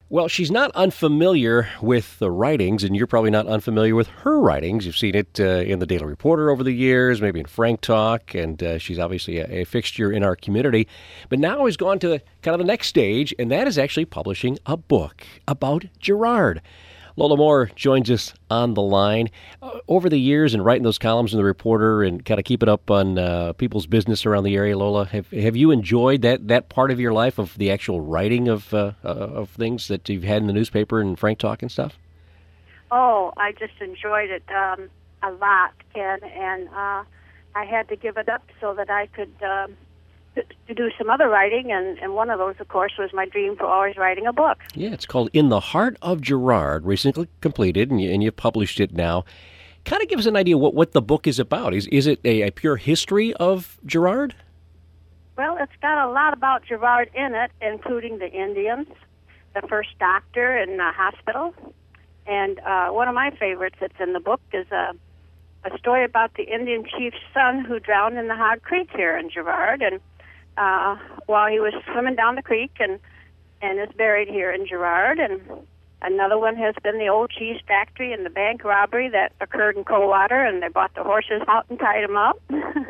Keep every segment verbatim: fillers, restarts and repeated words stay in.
Well, she's not unfamiliar with the writings, and you're probably not unfamiliar with her writings. You've seen it uh, in the Daily Reporter over the years, maybe in Frank Talk, and uh, she's obviously a, a fixture in our community. But now has gone to kind of the next stage, and that is actually publishing a book about Girard. Lola Moore joins us on the line. Uh, over the years and writing those columns in the Reporter and kind of keeping up on uh, people's business around the area, Lola, have have you enjoyed that, that part of your life of the actual writing of uh, uh, of things that you've had in the newspaper and Frank Talk and stuff? Oh, I just enjoyed it um, a lot, Ken, and uh, I had to give it up so that I could um, to do some other writing, and, and one of those, of course, was my dream for always writing a book. Yeah, it's called In the Heart of Girard, recently completed, and, you, and you've published it now. Kind of give us an idea what, what the book is about. Is is it a, a pure history of Girard? Well, it's got a lot about Girard in it, including the Indians, the first doctor in the hospital, and uh, one of my favorites that's in the book is a, a story about the Indian chief's son who drowned in the Hog Creek here in Girard, and Uh, while he was swimming down the creek, and and is buried here in Girard. And another one has been the old cheese factory and the bank robbery that occurred in Coldwater, and they brought the horses out and tied them up.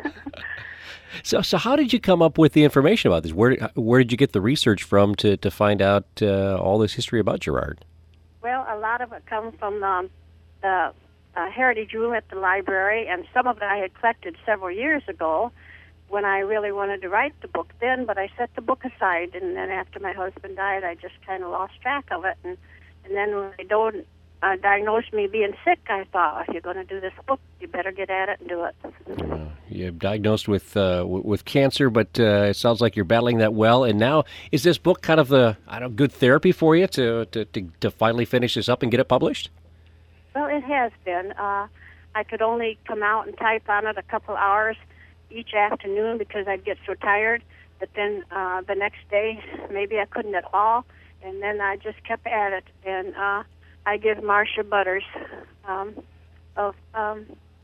so, so how did you come up with the information about this? Where where did you get the research from to to find out uh, all this history about Girard? Well, a lot of it comes from um, the uh, heritage room at the library, and some of it I had collected several years ago when I really wanted to write the book then, but I set the book aside, and then after my husband died, I just kind of lost track of it. And, and then when they don't, uh, diagnosed me being sick, I thought, if you're going to do this book, you better get at it and do it. Uh, you're diagnosed with uh, w- with cancer, but uh, it sounds like you're battling that well. And now, is this book kind of the I don't know, good therapy for you to, to, to, to finally finish this up and get it published? Well, it has been. Uh, I could only come out and type on it a couple hours each afternoon because I'd get so tired. But then uh, the next day, maybe I couldn't at all, and then I just kept at it. And uh, I give Marcia Butters um, of um,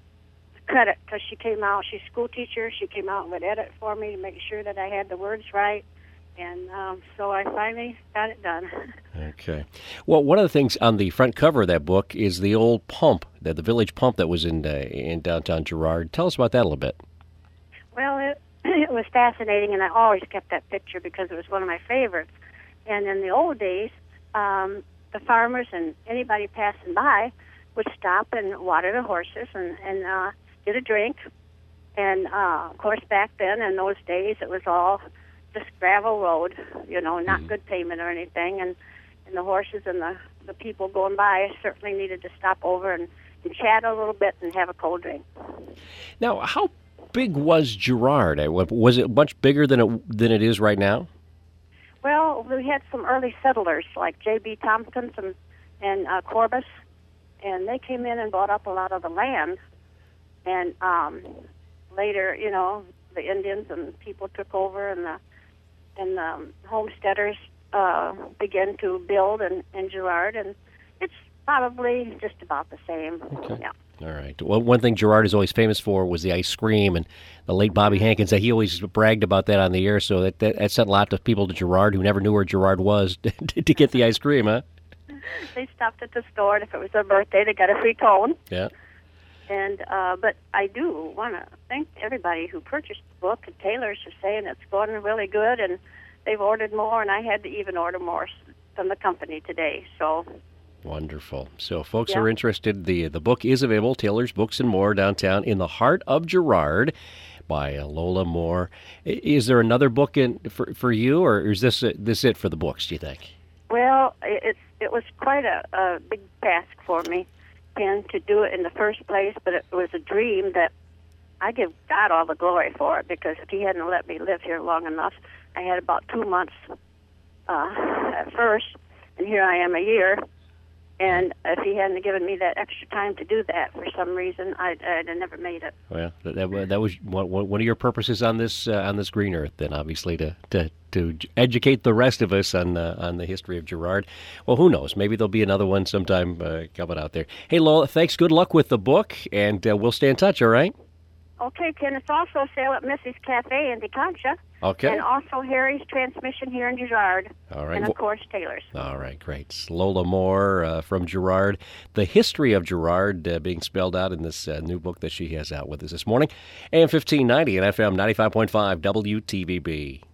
credit because she came out. She's a school teacher. She came out and would edit for me to make sure that I had the words right. And um, so I finally got it done. Okay. Well, one of the things on the front cover of that book is the old pump, the, the village pump that was in uh, in downtown Girard. Tell us about that a little bit. Well, it, it was fascinating, and I always kept that picture because it was one of my favorites. And in the old days, um, the farmers and anybody passing by would stop and water the horses and, and uh, get a drink. And, uh, of course, back then, in those days, it was all just gravel road, you know, not mm. good pavement or anything. And, and the horses and the, the people going by certainly needed to stop over and, and chat a little bit and have a cold drink. Now, how big was Girard? Was it much bigger than it than it is right now? Well, we had some early settlers like J B Tompkins and, and uh, Corbus, and they came in and bought up a lot of the land. And um, later, you know, the Indians and people took over, and the and um, homesteaders uh, began to build in, in Girard, and it's probably just about the same. Okay. Yeah. All right. Well, one thing Girard is always famous for was the ice cream, and the late Bobby Hankins, he always bragged about that on the air, so that, that, that sent a lot of people to Girard who never knew where Girard was to, to get the ice cream, huh? They stopped at the store, and if it was their birthday, they got a free cone. Yeah. And uh, but I do want to thank everybody who purchased the book. And Taylor's are saying it's going really good, and they've ordered more, and I had to even order more from the company today, so... Wonderful. So folks yeah. are interested. The the book is available, Taylor's Books and More, downtown In the Heart of Girard by uh, Lola Moore. Is there another book in for for you, or is this uh, this it for the books, do you think? Well, it's it was quite a, a big task for me, Ken, to do it in the first place, but it was a dream that I give God all the glory for it, because if he hadn't let me live here long enough, I had about two months uh, at first, and here I am a year. And if he hadn't given me that extra time to do that for some reason, I'd, I'd have never made it. Well, that, that was one, one of your purposes on this uh, on this green earth, then, obviously, to to, to educate the rest of us on uh, on the history of Girard. Well, who knows? Maybe there'll be another one sometime uh, coming out there. Hey, Lola, thanks. Good luck with the book, and uh, we'll stay in touch, all right? Okay, Ken. It's also a sale at Missy's Cafe in DeConcha. Okay. And also Harry's Transmission here in Girard. All right. And, of course, Taylor's. All right, great. Lola Moore uh, from Girard. The history of Girard uh, being spelled out in this uh, new book that she has out with us this morning. A M fifteen ninety and F M ninety-five point five W T V B.